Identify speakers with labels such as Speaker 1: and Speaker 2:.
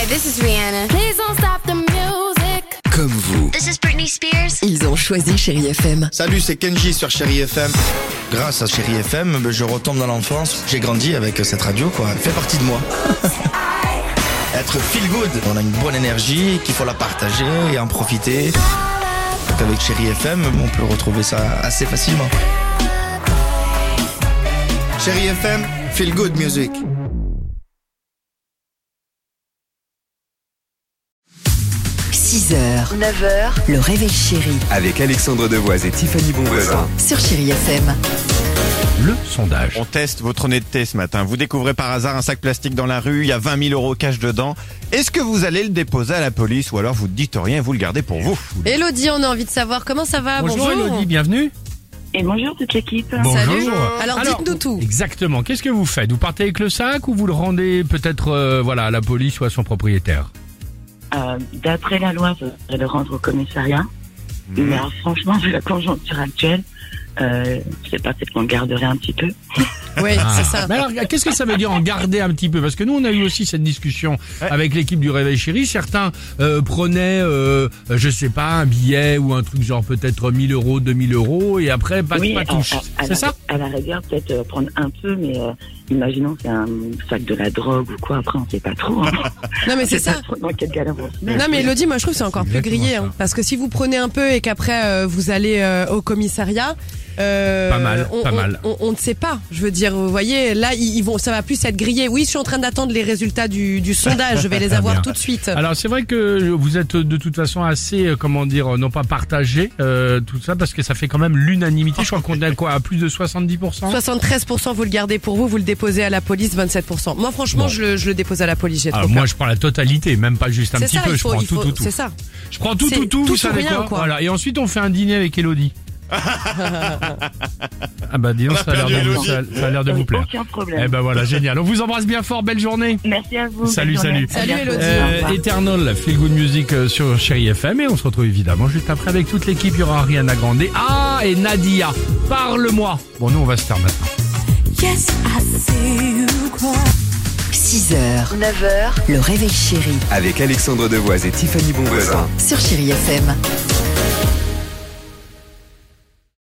Speaker 1: Hi, this is Rihanna. Please don't stop the music.
Speaker 2: Comme vous,
Speaker 1: This is Britney Spears.
Speaker 2: ils ont choisi Chérie FM.
Speaker 3: Salut, c'est Kenji sur Chérie FM. Grâce à Chérie FM, je retombe dans l'enfance. J'ai grandi avec cette radio, quoi. Elle fait partie de moi. Être feel good. On a une bonne énergie, qu'il faut la partager et en profiter. Donc avec Chérie FM, on peut retrouver ça assez facilement. Chérie FM, feel good music.
Speaker 2: 6h, 9h, le réveil chéri
Speaker 4: Avec Alexandre Devoise et Tiffany Bonvoisin.
Speaker 2: sur Chérie FM.
Speaker 5: Le sondage.
Speaker 6: On teste votre honnêteté ce matin. Vous découvrez par hasard un sac plastique dans la rue, il y a 20 000 euros cash dedans. Est-ce que vous allez le déposer à la police ou alors vous ne dites rien et vous le gardez pour vous?
Speaker 7: Elodie, on a envie de savoir comment ça va.
Speaker 5: Bonjour Elodie, bienvenue.
Speaker 8: Et bonjour toute l'équipe.
Speaker 7: Salut.
Speaker 5: Bonjour.
Speaker 7: Alors dites-nous tout.
Speaker 5: Exactement, qu'est-ce que vous faites? Vous partez avec le sac ou vous le rendez peut-être à la police ou à son propriétaire?
Speaker 8: D'après la loi, je voudrais le rendre au commissariat. Mais alors, franchement, vu la conjoncture actuelle, c'est pas peut-être qu'on le garderait un petit peu.
Speaker 7: Oui, c'est ça.
Speaker 5: Mais alors, qu'est-ce que ça veut dire en garder un petit peu? Parce que nous, on a eu aussi cette discussion avec l'équipe du Réveil Chéri. Certains prenaient, je sais pas, un billet ou un truc genre peut-être 1 000 euros, 2 000 euros et après, pas touche. C'est ça?
Speaker 8: À la rigueur, peut-être prendre un peu, mais imaginons que c'est un sac de la drogue ou quoi, après on sait pas trop. Hein.
Speaker 7: Non mais c'est
Speaker 8: On sait
Speaker 7: ça.
Speaker 8: pas trop dans quel galère on se met.
Speaker 7: Non mais Elodie, moi je trouve que c'est encore plus
Speaker 5: exactement
Speaker 7: grillé.
Speaker 5: ça.
Speaker 7: Parce que si vous prenez un peu et qu'après vous allez au commissariat...
Speaker 5: Pas mal.
Speaker 7: On ne sait pas. Je veux dire, vous voyez, là, ça va plus être grillé. Oui, je suis en train d'attendre les résultats du sondage. Je vais les avoir
Speaker 5: Bien.
Speaker 7: tout de suite.
Speaker 5: Alors c'est vrai que vous êtes de toute façon assez, non pas partagé, tout ça, parce que ça fait quand même l'unanimité. Je crois qu'on est à quoi, à plus de 70%?
Speaker 7: 73% vous le gardez pour vous, vous le déposez à la police, 27%. Moi, franchement,
Speaker 5: Bon.
Speaker 7: je le dépose à la police. J'ai trop
Speaker 5: Alors
Speaker 7: peur.
Speaker 5: moi je prends la totalité, même pas juste un
Speaker 7: C'est
Speaker 5: petit
Speaker 7: ça,
Speaker 5: peu,
Speaker 7: il
Speaker 5: je
Speaker 7: faut,
Speaker 5: prends
Speaker 7: il faut-
Speaker 5: tout.
Speaker 7: C'est ça.
Speaker 5: Je prends tout,
Speaker 7: C'est
Speaker 5: vous
Speaker 7: tout ou
Speaker 5: savez
Speaker 7: rien,
Speaker 5: quoi,
Speaker 7: quoi.
Speaker 5: Voilà. Et ensuite on fait un dîner avec Elodie. Ah bah dis donc, ça a l'air de vous plaire.
Speaker 8: Aucun problème.
Speaker 5: Eh ben voilà, génial. On vous embrasse bien fort, belle journée.
Speaker 8: Merci à vous.
Speaker 5: Salut,
Speaker 8: Bonne journée.
Speaker 5: salut.
Speaker 7: Salut, Elodie.
Speaker 8: Au revoir.
Speaker 5: Eternal, Feel Good Music sur Chérie FM et on se retrouve évidemment juste après avec toute l'équipe. Il y aura Ariana Grande. Ah, et Nadia, parle-moi. Bon, nous on va se faire maintenant.
Speaker 2: 6h, 9h, le réveil chéri
Speaker 4: Avec Alexandre Devoise et Tiffany Bonvoisin.
Speaker 2: sur Chérie FM.